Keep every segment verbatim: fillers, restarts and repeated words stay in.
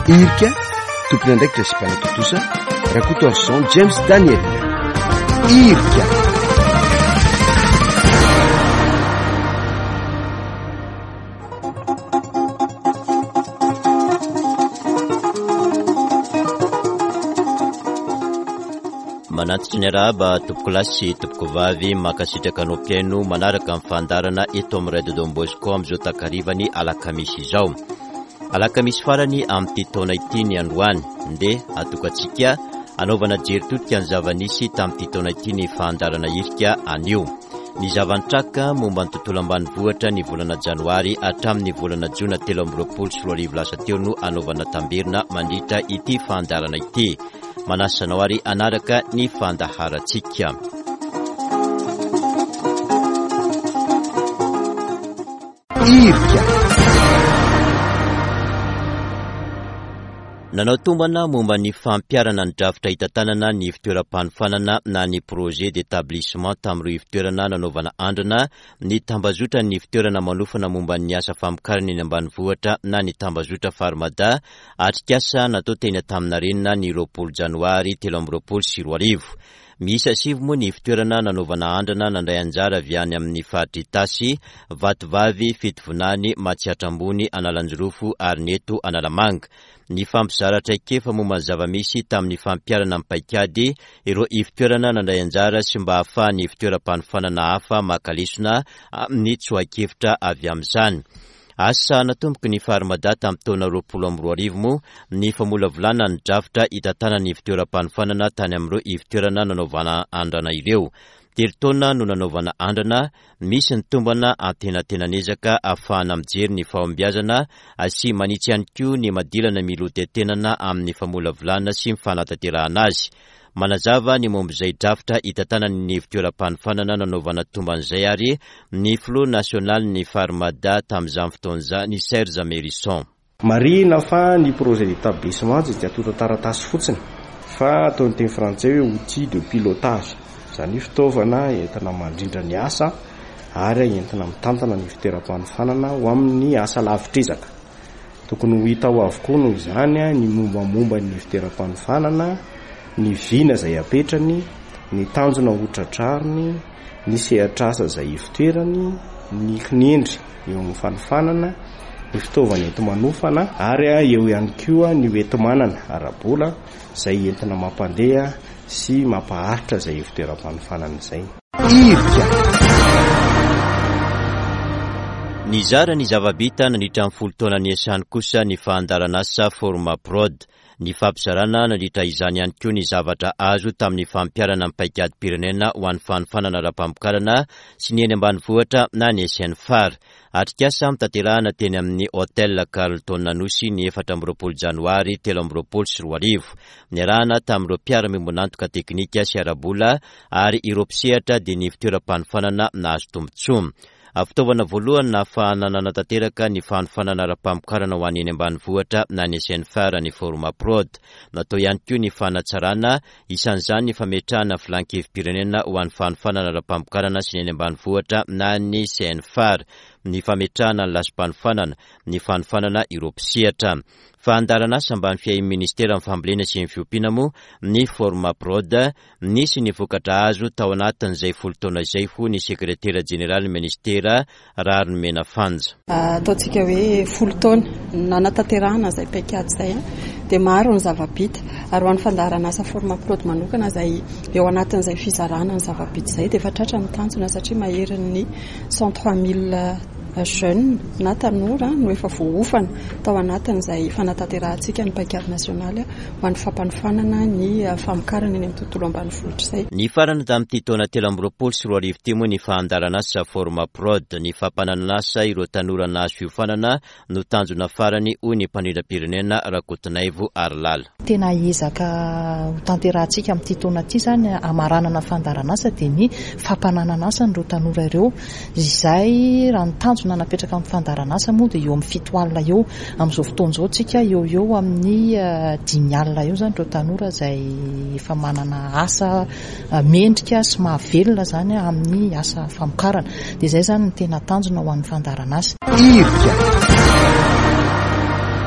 irika tompony andraikitra sy mpanatotosa rakoto arson James Daniel irika manantitra ny arahaba tompoko lahy sy tompoko vavy makasitraka anao mpiaino manaraka amin'ny fandarana eto amin'ny Radio Don Bosco amin'izao takarivany alakamisy izao. Alakamisy farany amin'ity taona ity ny androany nde atokantsika anaovana jeritotika ny zava-nisy tamin'ity taona ity ny fandarana irika anio. Ny zavan-traka momba ny tontolo ambanivohitra ny volana janoary hatramin'ny volana jona telo amby roapolo sy roa arivo lasa teo no anaovana tambirina mandritra ity fandarana ity. Manasanao ary anaraka ny fandaharantsika. Irika nanao tombana momba ny fampiarana ny drafitra hitantanana ny fitoeram-panofanana na ny projet d'établissement tamin'ireo ifitoerana nanaovana andrana ny tambazotra ny fitoerana manofana momba ny asa famokarana eny ambanivohitra na ny tambazotra Farmada atrikasa natao teny Antaninarenina ny roapolo janoary telo amby roapolo sy roa arivo. Miisa sivy moa ny fitoerana nanaovana andrana nandray anjara avy any amin'ny faritra Itasy, Vatovavy, Fitovonany, Matsiatrambony, Analanjirofo ary Neto Analamanga. Ny fampizaratra ikefa momba ny zava-misy tamin'ny fampiarana amin'ny paikady ireo ifitoerana nandray anjara sy mba ahafahan'ny fitoeram-panofanana hafa makalesona amin'ny tsoakevitra avy amin'izany. Asa natomboky ny Farmada tamin'ny taona roapolo amby roa arivo moa ny famolavolana ny drafitra hitantanana ny fitoeram-panofanana tany amin'ireo ifitoerana nanaovana andrana ireo. Telo taona no nanaovana andrana, misy ny tombana antenatenanezaka ahafahana mijery ny fahombiazana sy manitsy ihany koa ny madilana milotentenana amin'ny famolavolana sy mifanatanterahana azy. Manazava ny mombizay drafitra hitantanana ny fitoeram-panofanana nanaovana tomban'izay ary ny Flot national ny Farmada tamin'izany fotoan'izany ny Serge Merisson. Marina fa ny projet d'établissement tsy dia atota taratasy fotsiny fa ataon'ny teny frantsay hoe outil de pilotage. Zany fitaovana entina mandrindra ny asa ary entina mitantana ny fitoeram-panofanana ho amin'ny asa lavitrezaka. Tokony ho hita ho avokoa noho izany ny mombamomba ny fitoeram-panofanana, ny vina izay apetrany, ny tanjona hotratrariny, ny sehatrasa izay ifitoerany, ny kinendry eo amin'ny fanofanana, ny fitaovana enti-manofana ary eo ihany koa ny enti-manana arabola izay entina mampandeha sy mampaharitra izay fitoeram-panofanana izay. Irika Ny zara ny zavabita nandritra amin'ny folo taona niasany kosa ny fandaran'asa Formaprod. Ny fampizarana nandritra izany ihany koa ny zavatra azo tamin'ny fampiarana amin'ny paikady pirenena ho an'ny fanofanana ara-pamokarana sy ny eny ambanivohitra na ny S N F A R. Atrikasa mitanterahana teny amin'ny Hotel Carlton Nanosy ny efatra amby roapolo janoary telo amby roapolo sy roa arivo. Niarahana tamin'ireo mpiara-miombonantoka teknika sy arabola ary ireo mpisehatra dia ny fitoeram-panofanana nahazo tombontsoma. Fitaovana voalohany nahafahana nanatanteraka ny fanofanana ara-pamokarana ho an'ny eny ambanivohitra na ny S N F A R ny Formaprod. Natao ihany koa ny fanatsarana isan'izany ny fametrahana filan-kevim-pirenena ho an'ny fanofanana ara-pamokarana sy ny eny ambanivohitra na ny S N F A R, ny fametrahana ny lasom-panofanana, ny fanofanana ireo mpisehatra. Fandaran'asa ambany fiahin'ny ministera amin'ny fambolena sy ny fiompiana moa ny Formaprod nisy ny vokatra azo tao anatin'izay folo taona izay ho ny sekretera jeneraly ministera Rarimena Fanja. Ataontsika hoe folo taona nanatanterahana izay paikady izay dia maro ny zavabita ary ho an'ny fandaran'asa Formaprod manokana izay eo anatin'izay fizarana ny zavabita izay dia efa tratra ny tanjona satria mahery ny cent trois mille jeune na tanora no efa voafana tao anatin'izay fanatanterantsika ny paikady nasionaly ho an'ny fampanofanana ny famokarana eny amin'ny tontolo ambanivohitra izay. Ny farana tamin'ity taona telo amby roapolo sy roa arivo teo moa ny fandaran'asa Formaprod, ny fampananan'asa ireo tanora nahazo fiofanana no tanjona farany hoy ny mpandrindrapirenena Rakotonaivo Arlala. Tena ezaka ho tanterantsika amin'ity taona ity zany amaranana fandaran'asa dia ny fampananan'asa ireo tanora ireo izay raha ny tanjona napetraka amin'ny fandaran'asa moa dia eo amin'ny fito alina eo amin'izao fotoan'izao tsika eo eo amin'ny dimy alina eo zany ireo tanora izay efa manana asa mendrika sy mahavelona zany amin'ny asa famokarana dia izay zany ny tena tanjona ho an'ny fandaran'asa. Irika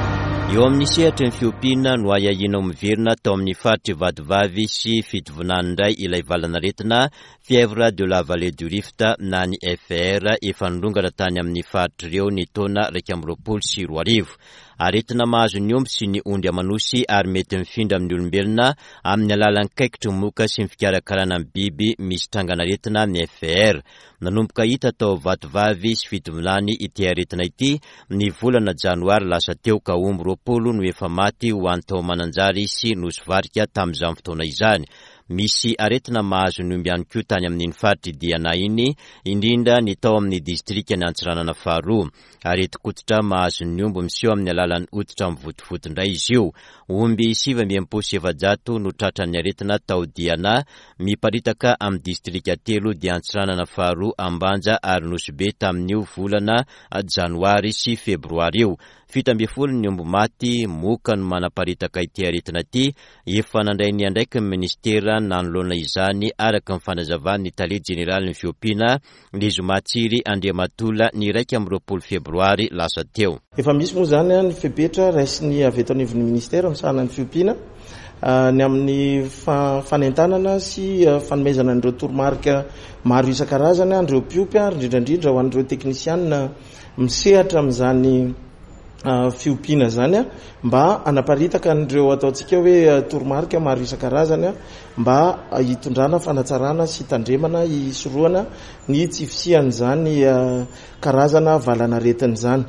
eo amin'ny sehatra ny fiompiana no ayahiana miverina tao amin'ny faritry vadivavy sy fitovinanindray ilay valanaretina fièvre de la vallée du Rift na ny F R efa nirongana tany amin'ny faritr'ireo ny taona raika amby roapolo sy roa arivo. Aretina mahazo ny omby sy ny ondry amanosy ary mety mifindra amin'ny olombelona amin'ny alalan'ny kaikitry moka sy ny fikarakarana amin'ny biby misy tranganaretina ny F R. Nanomboka hita tao vatovavy sy fitovinany ity aretina ity ny volana janoary lasa teo ka omby roapolo no efa maty ho an'ny tao mananjary sy nosy varika tamin'izany fotoana izany. Misy aretina mahazo ny omby ihany koa tany amin'ny faritry Diana iny, indrindra ny tao amin'ny distrika ny Antsiranana faharoa. Areti-kototra mahazo ny omby miseho amin'ny alalan'ny hoditra mivotovoto indray izy io. Omby sivy amby enimpolo sy efajato no tratran'ny aretina tao Diana, miparitaka amin'ny distrika telo dia Antsiranana faharoa, Ambanja ary Nosy-be tamin'io volana janoary sy febroary io. Fito amby folo ny omby maty moka no manaparitaka ity aretina ity, efa nandray ny andraiky ny ministera nanolona izany araka ny fanazavany Italie General ny fiompiana ny Zomatsiry Andriamatola ny raika amby roapolo febroary lasa teo. Efa misy moa zany ny fepetra raisiny avy eto anivon'ny ministera misahana ny fiompiana ny amin'ny fanentanana sy fanomezana an'ireo toromarika maro isan-karazany an'ireo mpiompy ary indrindrandrindra ho an'ireo teknisianina misehatra amin'izany fiompiana zany mba anaparitaka an'ireo ataontsika hoe toromarika maro isan-karazany mba hitondrana fanatsarana sy tandremana hisoroana ny tsy fisian'izany karazana valanaretin'izany.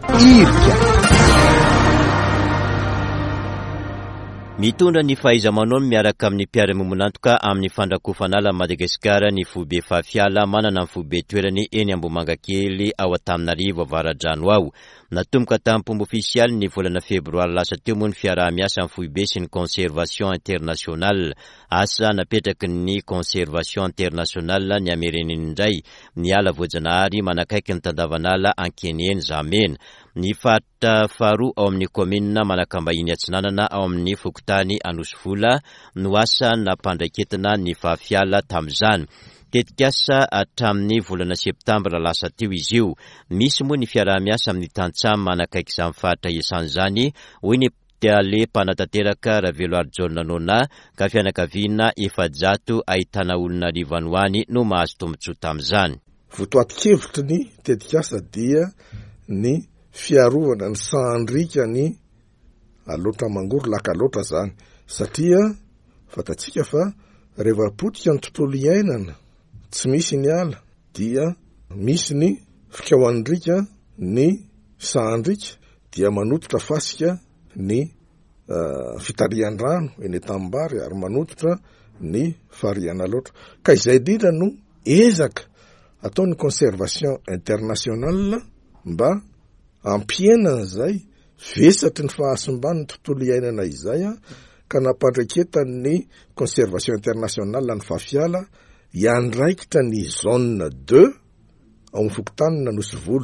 Mitondra ny fahaiza-manao miaraka amin'ny mpiara-miomonantoka amin'ny fandrakofanala Madagasikara ny Fobe Fafiala manana ny Fobe toerany eny Ambomangakely ao Antananarivo avaradrano ao. Natomboka tamin'ny mpombo ofisialy ny volana febroary lasa teo moa ny fiaraha-miasa amin'ny Fobe sy ny conservation internationale. Asa napetraky ny conservation internationale ny amereniny indray ny ala voajanahary manakaiky ny tandavanala ankenieny zamena. Ny faritra faharoa ao amin'ny komina manakambahiny Atsinanana ao amin'ny Fokotany Anosy-vola no asa nampandraiketina ny Fafiala tamin'izany. Tetikasa hatramin'ny volana septambra lasa teo izy io. Misy moa ny fiaraha-miasa amin'ny tantsamy manakaiky izany faritra isan'izany hoy ny le panatanteraka Raveloary John Nona ka fianakaviana efajato ahitana olona rivanoany no mahazo tombotsoa tamin'izany. Votoatin-kevitry ny tetikasa dia ny fiarovana ny sandrika ny aloatra mangoro laka loatra zany satria fatatsika fa rehefa potika ny tontolo iainana tsy misy ny ala dia misy ny fikaohandrika ny sandrika dia manototra fasika ny uh, fitarian-drano eny Tambary ary manototra ny fariana loatra ka izay indrindra no ezaka ataony conservation internationale mba ampienana zay vesatry ny fahasimbany tontolo iainana izay ka nampandraketany conservation internationale ny Fafiala iandraikitra ny zone deux ao amin'ny Fokotany na Anosy-vola.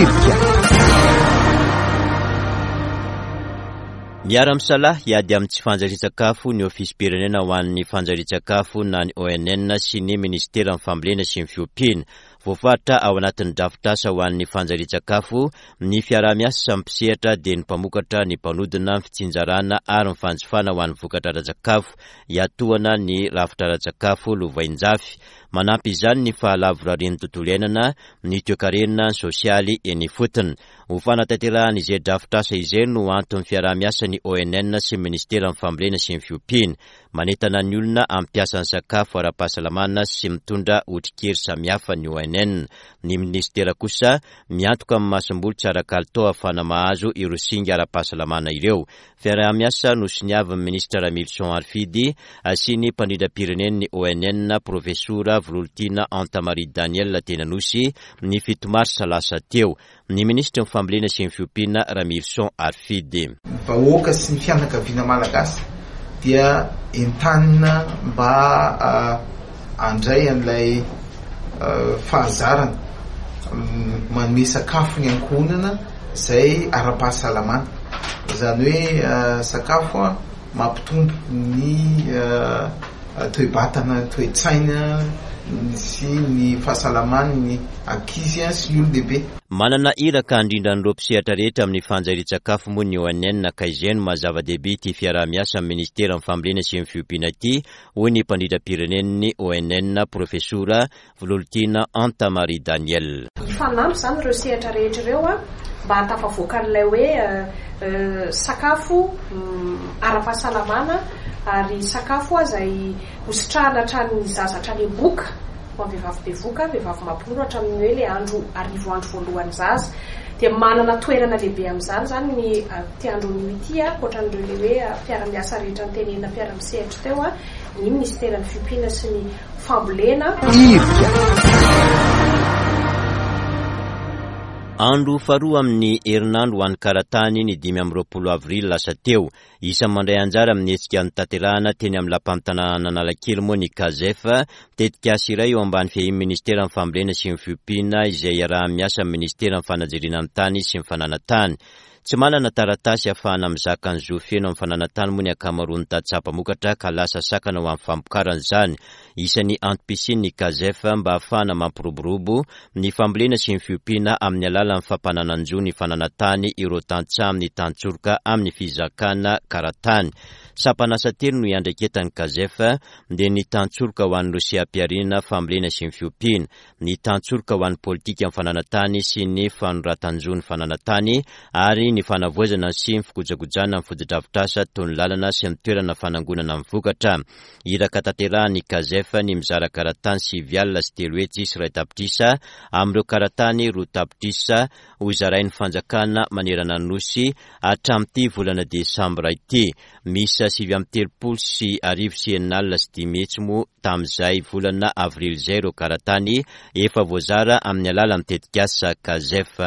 Miara-misalaha hiady amin'ny tsy fanjarian-tsakafo ny ofisy pirenena ho an'ny fanjarian-tsakafo na ny O N N sy ny ministera amin'ny fambolena sy ny fiompiana. Voafaritra ao anatin'ny drafitrasa ho an'ny fanjarian-tsakafo ny fiaraha-miasa mpisehatra dia ny mpamokatra ny mpanodina ny fitsinjarana ary ny fanjifana ho an'ny vokatra ara-tsakafo hiatohana ny rafitra ara-tsakafo lovain-jafy. Manampy izany ny fahalavораrin'ny tontolo iainana ny toe-karenina sosialy eny fotony. Ho fanatanterahana izay drafitrasa izay no anton'ny fiaraha-miasa ny O N N sy ministera amin'ny fambolena sy ny fiompiana. Manentana ny olona ampiasa ny sakafo ara-pahasalamana sy mitondra otrikery samihafa ny O N N. Ny ministera kosa miantoka amin'ny masom-boly tsara kalitao ahafana mahazo ireo singa ara-pahasalamana ireo. Fiaraha-miasa no siniavin'ny ministra Ramilson Arfidy sy ny mpandridram-pirenen'ny O N N profesora Volontina Antamari Daniel Tenanosy ny fito marsa lasa teo. Ny ministra ny fambolena sy ny fiompiana Ramilson Arfidy. Vahoaka sy ny fianakaviana malagasy dia entanina mba uh, andray an'ilay uh, fahazarana um, manome sakafo ny ankohonana izay ara-pahasalamana. Izany hoe uh, sakafo mampitombo ny uh, toe-batana, toe-tsaina sy ny fahasalamany ankizy sy ny ololehibe. Manana iraka andrindrany mpisehatra rehetra amin'ny fanjarian-tsakafo moa ny O N N Kaizeny mazava-dehibe ity fiaraha-miasa amin'ny ministera amin'ny fambolena sy ny fiompiana ity, hoy ny mpandridram-pirenen'ny O N N Profesora Volontina Antamarie Daniel. Ifanampy zany ireo sehatra rehetra ireo a mba hatafavoaka an'ilay hoe sakafo ara-pahasalamana ary sakafo izay hositrahana hatramin'ny zaza hatrany boka ho amin'ny vehivavy bevoka, vehivavy mampinono hatramin'ny hoe le andro arivo andro voalohany zaza. Dia manana toerana lehibe amin'izany zany ny ty andron'io ity a, ankoatran'ireo le hoe mpiara-miasa rehetra ny tenenina mpiara-misehatra teo a, ny ministeran'ny fiompiana sy ny fambolena. Andro faharoa amin'ny herinandro ho an'ny karatany ny dimy amby roapolo avril lasa teo. Isa mandray anjara amin'ny hetsika ny tanterahana teny amin'ny lampamtanana Analakely moa ny Kazef, tetikasa iray eo ambany fehiny ministera amin'ny fambolena sy ny fiompiana izay iaraha-miasa amin'ny ministera amin'ny fanajiriana amin'ny tany sy ny fananantany. Tsy manana taratasy ahafahana mizaka ny zo feno amin'ny fananantany moa ny akamaroany tatsapa mokatra ka lasa sakana ho amin'ny fampokarana izany. Isan'ny antom-pisiny ny Kazef mba ahafahana mampiroborobo ny fambolena sy ny fiompiana amin'ny alalan'ny fampanananjo ny fananantany ireo tantsaha amin'ny tantsoroka amin'ny fizakana karatany. Sapanasa telo no iandraiketan'ny Kazef dia ny tantsoroka ho an'ny loseam-piarinana fambolena sy ny fiompiana, ny tantsoroka ho an'ny politika amin'ny fananantany sy ny fanoratanjo ny fananantany, ary ny fanavoazana sy ny fikojakojana amin'ny fotodrafitrasa toy ny lalana sy ny toerana fanangonana amin'ny vokatra. Iraka tanterahan'ny Kazef ny mizara karatany siviala sy telo hetsy sy ray tapitrisa amin'ireo karatany roa tapitrisa ho zarain'ny fanjakana manerana ny nosy hatramin'ity volana desambra ity. Misy sivy amby telopolo sy arivo sy eninalina sy dimy hetsy moa tamin'izay volana avril zay ireo karatany efa voazara amin'ny alalan'ny tetikasa Kazef.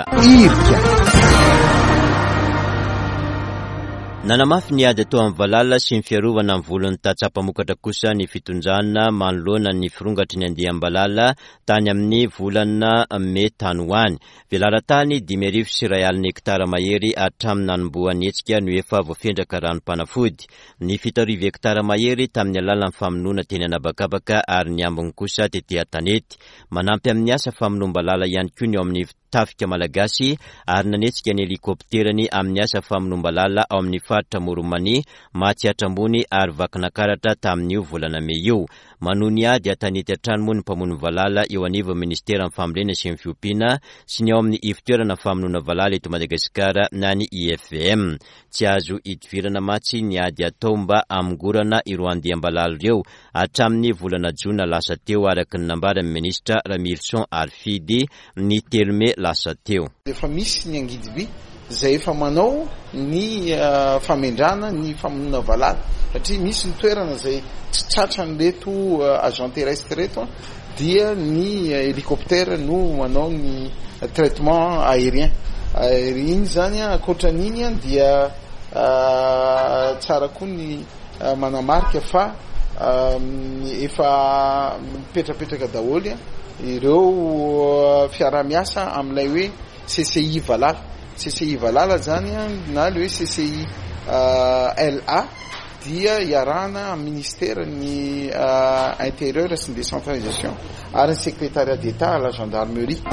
Nanamafy ny ady atao amin'ny valala sy ny fiarovana amin'ny volon'ny tatsapa-mokatra kosa ny fitondrana manoloana ny firongatry ny andiam-balala tany amin'ny volana May tany ho any. Velaran-tany dimy arivo sy iray alina hektara mahery hatramin'ny nanomboan'ny hetsika no efa voafendraka ranom-panafody. Ny fito arivo hektara mahery tamin'ny alalan'ny famonoana teny anabakabaka ary ny ambiny kosa tetỳ an-tanety. Manampy amin'ny asa famonom-balala ihany koa ny ao amin'ny tafika malagasy ary nanetsika ny helikopterany amin'ny asa famonom-balala ao amin'ny faritra Moromani, Matsiatrambony ary Vakinakaratra tamin'io volana May io. Manohy ny ady an-tanety hatrany moa ny mpamono valala eo anivon'ny ministera amin'ny fambolena sy ny fiompiana sy ny ao amin'ny ifitoerana famonoana valala eto Madagasikara na ny I F V M. Tsy azo hitovirana matsy ny ady atao mba amingorana ireo andiam-balala ireo hatramin'ny volana Jona lasa teo araka ny nambaran'ny ministra Ramilson Arfidy ny telo May lasa teo. Efa misy ny angidiby zay efa manao ny uh, famindrana ny famonoana valala satria misy ny toerana zay tsy tratran'reto uh, agent terrestre reto dia ny uh, hélicoptère no manao ny uh, traitement aérien. Uh, iny zany ankoatran'iny dia uh, tsara koa ny uh, manamarika fa uh, efa mipetrapetraka daholo ireo uh, fiaraha-miasa amin'ilay hoe C C I valala. C C I valala zany na le hoe C C I uh, L A dia iarahana amin'ny ministera ny uh, intérieur sy ny décentralisation ary ny secrétariat d'État à la gendarmerie.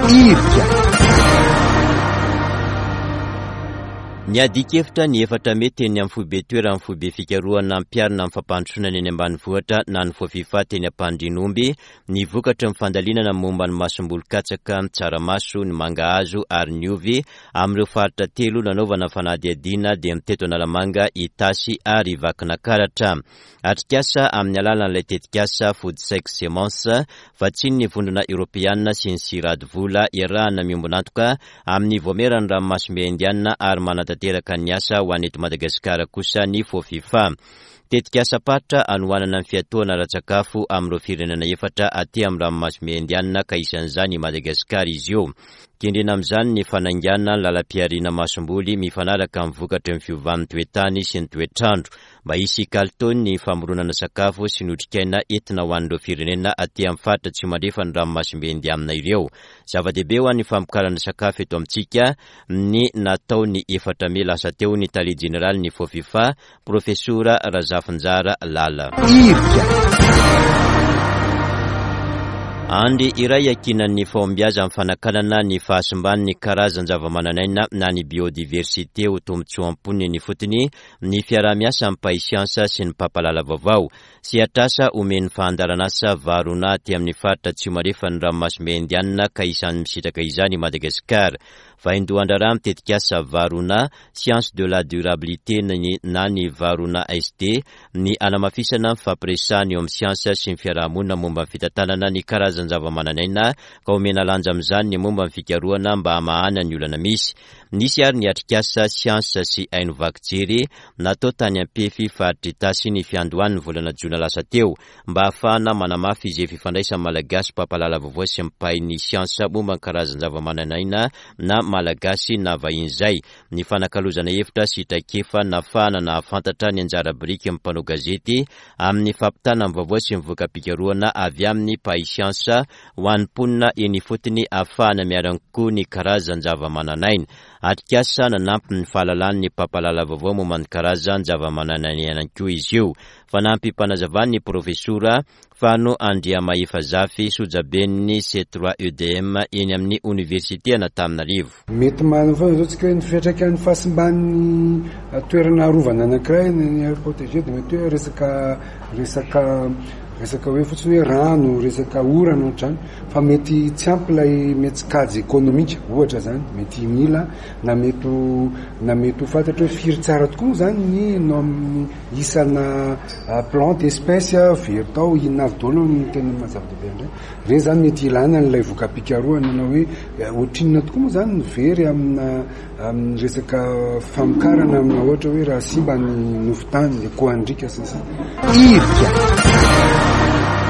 Ny adikefitra ny efatra mety eny amin'ny foibe toera amin'ny foibe fikaroana ampiarina amin'ny fampandrosoana eny ambanivohitra na ny foafifa teny ampandrinomby ny vokatra mifandalinana momba ny masom-bolo-katsaka, ny tsaramaso, ny mangahazo ary ny ovy amin'ireo faritra telo nanaovana fanadihadiana dia miteto Analamanga, Itasy ary Vakinakaratra. Atrikasa amin'ny alalan'ilay tetikasa Foodsac Semence vatsiny ny vondrona Europeana sy ny sirady vola iarahana miombonantoka amin'ny voamerany ranomasimbe indiana ary manatanteraka ny asa ho an'eto Madagasikara kosa ny foafifa. Tetikasa patra anohanana ny fiatoana ara-tsakafo amin'ireo firenena efatra aty amin'ny ranomasimbe indiana ka isan'izany i Madagasikara izy io. Kendrena amin'izany ny fanaingana ny lalam-piariana masomboly mifanaraka amin'ny vokatra ny fiovan'ny toetany sy ny toetrandro mba hisy kalitony ny famoronana sakafo sy ny otrikaina entina ho an'ireo firenena aty amin'ny faritra tsy mandrefa ny ranomasimbe indiana ireo. Zava-dehibe ho an'ny famokarana sakafo eto amintsika ny natao ny efatra May lasa teo ny tale jeneraly ny foafifa Profesora Razafinjara Lala. Andy iray akinan'ny fahombiaza amin'ny fanakanana ny fahasimban'ny karazan-javamananaina na ny biodiversité ho tombotsoam-poniny ny fotony ny fiarah-miasa amin'ny paisiansa sy ny mpampalala vaovao sy atrasa omeny fahandaranasa varona aty amin'ny faritra Tsiomarefa ny ranomasombe indianina ka isan'ny misitaka izany i Madagasikara. Vaindohan-draharaha mitetika asa varona science de la durabilité na ny varona S D ny anamafisana fampiresahany eo amin'ny siansa sy ny fiarahamonina momba ny fitantanana ny karazan-javamananaina ka omena lanja amin'izany ny momba ny fikarohana mba hamahana ny olana misy. Nisy ary ny atrikasa siansa sy haino vaky jery natao tany ampefy faritry tasy ny fiandohan'ny volana jona lasa teo mba ahafahana manamafy izay fifandraisany malagasy mpampalala vaovao sy mipahy ny siansa momba ny karazan-javamananaina na malagasy na vahiny izay. Ny fanakalozana hevitra sy traikefa nafahana na afantatra ny anjara biriky amin'ny mpanao gazety amin'ny fampitana amin'ny vaovao sy mivoaka mpikarohana avy amin'ny pahy siansa ho an'ny mponina eny fotony ahafahana miarankoa ny karazan-javamananaina. Atrikasa nanampy ny fahalalan'ny mpampalala vaovao momba ny karazan-javamananaina koa izy io. Fanampy mpanazavany ny profesora Fano Andriamaefa Zafy sojaben'ny C trois E D M eny amin'ny université Antananarivo. Mety manana foana zao tsika hoe ny fiantraikan'ny fahasimban'ny toerana arovana anankiray ny aire protégée dia mety hoe resaka resaka resaka hoe fotsiny hoe rano, resaka orana ohatrany, fa mety tsy ampy ilay metsikajy ekonomika ohatra zany, mety mila na mety na mety ho fantatra hoe firy tsara tokoa zany ny no amin'ny isana plante espèce very tao inona avy daholo ny tena mazava-dehibe indray. Ireny zany mety ilana n'ilay voka-pikarohana na hoe ohatrinona tokoa moa zany ny very amina amin'ny resaka famokarana amina ohatra hoe raha simba ny nofotany ekoandrika sasa. Irika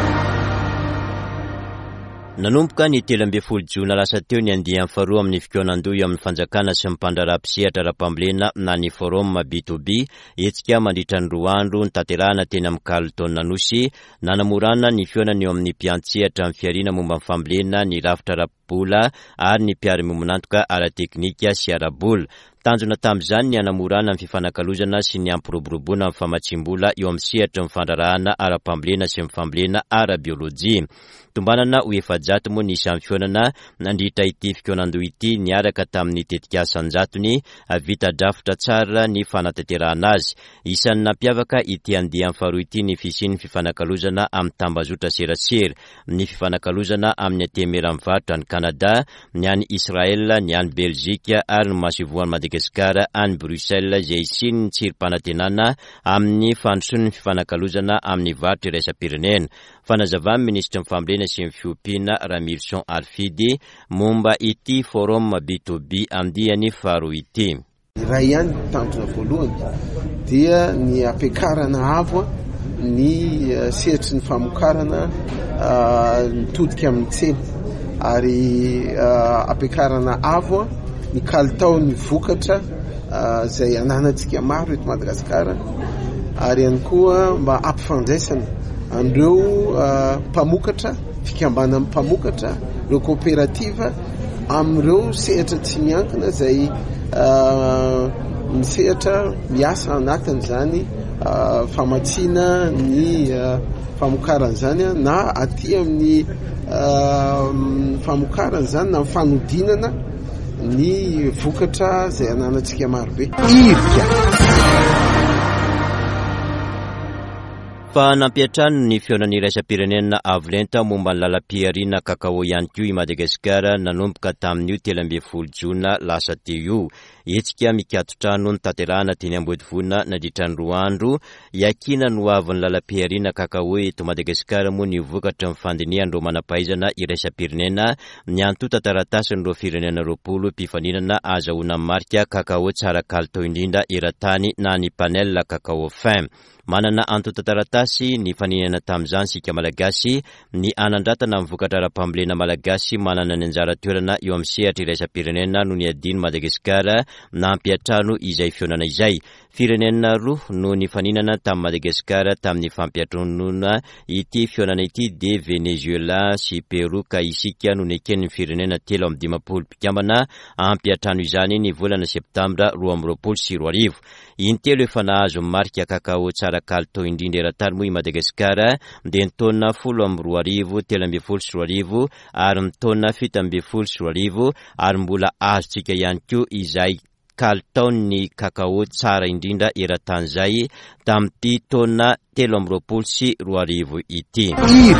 nanomboka ny telo amby folo jona lasa teo ny andiany faharoa amin'ny fikoanandoha amin'ny fanjakana sy mpandrara-pisehatra ara-pambolena na ny forum B to B etsika mandritra ny roa andro ny tanterahana teny amin'ny Carleton Nanosy nanamorana ny fionana eo amin'ny mpiantsehatra amin'ny fiarina momba ny fambolena ny rafitra ara-bola ary ny mpiara-miomonantoka ara-teknika sy ara-bola. Tanjona tamin'izany ny anamorana ny fifanakalozana sy ny ampiroboroboana amin'ny famatsim-bola eo amin'ny sehatra ny fandrarahana ara-pambolena sy ny fambolena ara-biolojia. Tombanana ho efajato moa ny isan'ny fionana nandritra ity fikoanandoha ity niaraka tamin'ny tetikasan-jatony vita drafitra tsara ny fanatanterahana azy. Isan'ny nampiavaka ity andiany faharoa ity ny fisian'ny fifanakalozana amin'ny tambazotra serasera, ny fifanakalozana amin'ny atemeram-varotra ny Kanada, ny any Israel, ny any Belzika ary ny masivoan'ny Madagasikara any Bruxelles izay isiny ny tsirim-panantenana amin'ny fandrosoan'ny fifanakalozana amin'ny varotra iraisam-pirenena. Fanazavany ministra ny fambolena sy ny fiompiana Ramilson Arfidy momba ity forum B to B andiany faharoa ity. Raha ihany tanjona voalohany dia ny ampiakarana avo ny sehatry ny famokarana mitodika amin'ny tsena ary ampiakarana avo ny kalitao ny vokatra izay ananantsika maro eto Madagasikara ary ihany koa mba ampifandraisana andreo mpamokatra, fikambana amin'ny mpamokatra, ireo kooperativa amin'ireo sehatra tsy miankina izay misehatra miasa anatin'izany famatsiana ny famokaran'izany na aty amin'ny famokaran'izany na fanodinana ny vokatra izay ananantsika marobe. Fa nampiatrano ny fionan'ny iraisam-pirenena avolenta momba ny lalam-piariana kakao ihany koa i Madagasikara nanomboka tamin'io telo amby folo jona lasa teo io. Etsika mikatotrano ny tanterahana teny Ambodivona nandritra ny roa andro iakina no avy ny lalam-piariana kakao eto Madagasikara moa ny vokatra ny fandinihan'ireo manam-pahaizana iraisam-pirenena ny antota taratasyn'ireo firenena roapolo mpifaninana azahoana marika kakao tsara kalitao indrindra eran-tany na ny panel kakao fin. Manana antota taratasy ny faninana tamin'izany sika malagasy ny anandratana amin'ny vokatra ara-pambolena malagasy manana ny anjara toerana eo amin'ny sehatra iraisam-pirenena no ny adiny Madagasikara nampiatrano izay fionana izay. Firenena roa no nifaninana tamin'ny Madagasikara tamin'ny fampiatronona ity fionana ity de Venezuela sy Peru ka isika no neken'ny firenena telo amin'ny dimapolo mpikambana ampiatrano izany ny volana septambra roa amby roapolo sy roa arivo. Intelo efa nahazo marika kakao tsara kalitao indrindra eran-tany moa i Madagasikara de ny taona folo amby roa arivo telo amby folo sy roa arivo ary ny taona fito amby folo sy roa arivo ary mbola azontsika ihany koa izay kalitaony kakao tsara indrindra eran-tany zay tamin'ity taona telo amby roapolo sy roa arivo ity.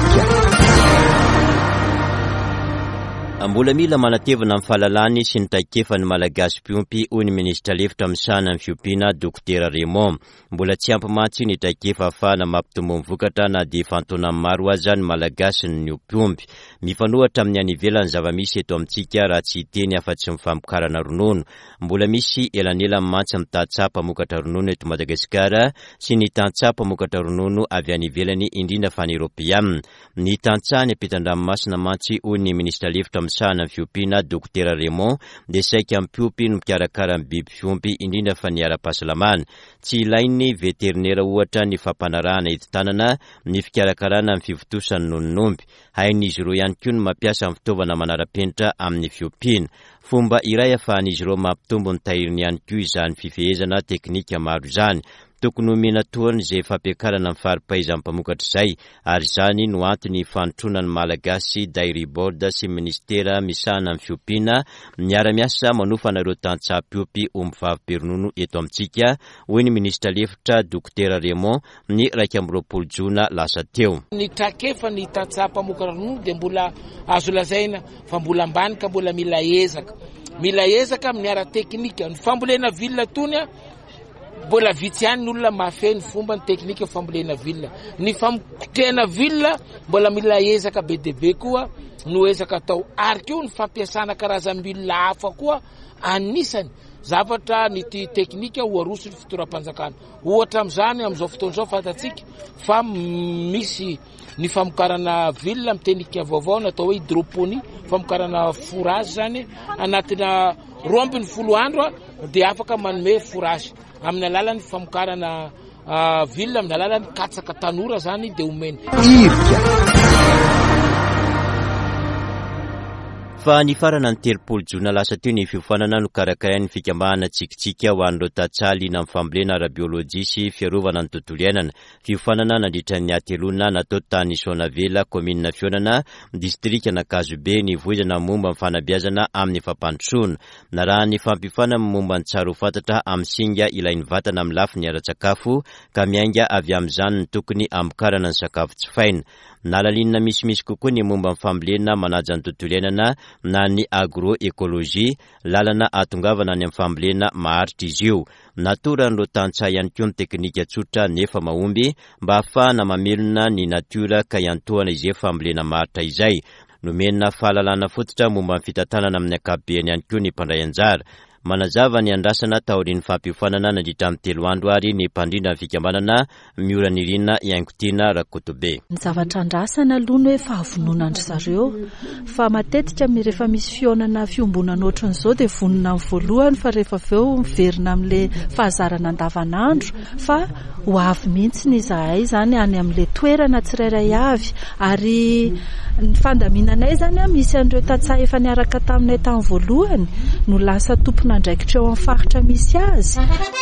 Mbola mila manatevina amin'ny fahalalany sy ny taikefan'ny malagasy mpiompy hoy ny ministra lefitra amin'ny sahana ny fiompiana Dokotera Raymond. Mbola tsy ampy matsy ny taikefa ahafahana mampitombo ny vokatra na dia fantaona maro aza ny malagasy ny mpiompy. Mifanohatra amin'ny any ivelany zava-misy eto amintsika raha tsy hiteny afa-tsy mifamokarana ronono. Mbola misy elanela mantsy mitady tsapa mokatra ronono eto Madagasikara sy ny tantsapa mokatra ronono avy any ivelany indrindra fa ny Europeana. Ny tantsany ampitan-dranomasina mantsy hoy ny ministra lefitra sahana ny fiompiana Dokotera Raymond de saika mpiompy no mikarakara ny biby fiompy indrindra fa ny ara-pahasalamana. Tsy ilain'ny veterinera ohatra ny fampanarahana eto tanana ny fikarakarana ny fivotosan'ny nononomby. Hain'izy ireo ihany koa no mampiasa amin'ny fitaovana manara-penitra amin'ny fiompiana. Fomba iray ahafahan'izy ireo mampitombo ny tahiriny ihany koa izany fifehezana teknika maro izany. Tokony omena toany izay fampiakarana amin'ny fari-paizan'ny mpamokatra izay ary izany no antony fanotronan'ny malagasy Dairy Board sy ministera misahana amin'ny fiompiana miara-miasa manofana ireo tantsapiompy ho mivavim-peronono eto amintsika hoy ny ministra lefitra Dokotera Raymond ny raika amby roapolo jona lasa teo. Ny trakefa ny tantsapamokatra ronono dia mbola azo lazaina fa mbola ambany ka mbola mila ezaka mila ezaka amin'ny ara-teknika ny fambolena vilona tony mbola vitsy ihany ny olona mahafeny fomba ny teknika fambolena vilona. Ny famokotena vilona mbola mila ezaka be dia be koa no ezaka atao ary koa ny fampiasana karazam-bilona hafa koa anisany zavatra ny teknika ho aroso ny fitoram-panjakana. Ohatra amin'izany amin'izao fotoan'izao fantatsika fa misy ny famokarana vilona amin'ny teknika vaovao natao hoe hydroponie, famokarana forazy zany anatina roa ambin'ny folo andro dia afaka manome forazy amin'ny alalan'ny famokarana uh, vilona amin'ny alalan'ny katsaka tanora zany dia omeny. Fa ny farana ny telopolo jona lasa teo ny fiofanana no karakarain'ny fikambahana tsikitsika ho an'ireo tatsaly na amin'ny fambolena ara-biolojia sy fiarovana ny tontolo iainana. Fiofanana nandritra ny atelona natao tany Sonavela, komina Fionana, distrika Nakazobe ny voizana momba ny fanabeazana amin'ny fampandrosoana. Na raha ny fampifana momba ny tsara ho fantatra amin'ny singa ilain'ny vatana amin'ny lafiny ara-tsakafo ka miainga avy amin'izany ny tokony amokarana ny sakafo tsy faina. Nalalinina misimisy kokoa ny momba ny fambolena manaja ny tontolo iainana na ny agroekologia, lalana atongavana ny amin'ny fambolena maharitra izy io. Natoran'ireo tantsaha ihany koa ny teknika tsotra nefa mahomby mba ahafahana mamelona ny natiora ka iantohana izay fambolena maharitra izay. Nomena fahalalana fototra momba ny fitantanana amin'ny ankapobeny ihany koa ny mpandray anjara. Manazava ny andrasana taorian'ny fampiofanana nandritra amin'ny telo andro ary ny mpandrindra ny fikambanana Miora Nirina Iainkotiana Rakotobe. Ny zavatra andrasana aloha hoe fahavononandry zareo fa matetika rehefa misy fionana fiombonana ohatran'izao dia vonona amin'ny voalohany fa rehefa aveo miverina amin'ilay fahazarana andavanandro fa ho avy mihitsy ny zahay zany any amin'ilay toerana tsirairay avy ary ny fandaminanay zany misy an'ireo tantsaha efa niaraka taminay tamin'ny voalohany no lasa tompona ndraikitra eo amin'ny faritra misy azy.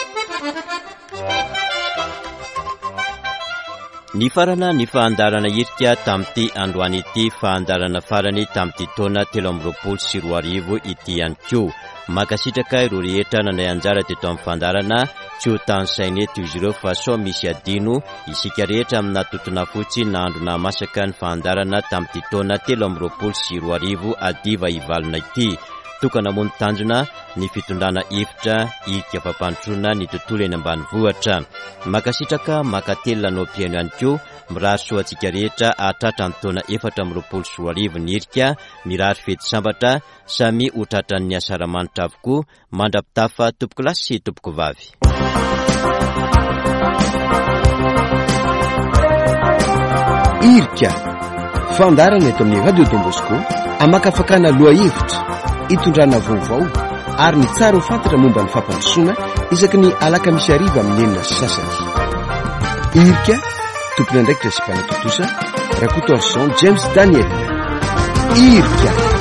Ny farana ny fahandarana irika tamin'ity androany ity fahandarana farany tamin'ity taona telo amby roapolo sy roa arivo ity ihany koa. Makasitraka ireo rehetra nandray anjara teto amin'ny fandarana tsy ho tany saina eto izy ireo fa sao misy adino isika rehetra amina totona fotsy na andro namasaka ny fahandarana tamin'ity taona telo amby roapolo sy roa arivo adiva ivalona ity. Tokana mony tanjona ny fitondrana hevitra ika fampandrosoana ny tontolo eny ambanivohitra. Makasitraka makatelona no piaino ihany koa mirary soa antsika rehetra atratra ny taona efatra amby roapolo sy roa arivo ny irika mirary fety sambatra samy ho tratran'ny asaramanitra avokoa mandrapitafa tompoko lasy sy tompoko vavy. Irika fandarana eto amin'ny Radio Don Bosco amakafakana loha hevitra itondrana vaovao ary ny tsara ho fantatra momba ny fampandrosoana isaky ny alaka misy ariva amin'ny enina sy sasany. Irika tompony andraikitra sy mpanatotosa Rakoto Arson James Daniel. Irika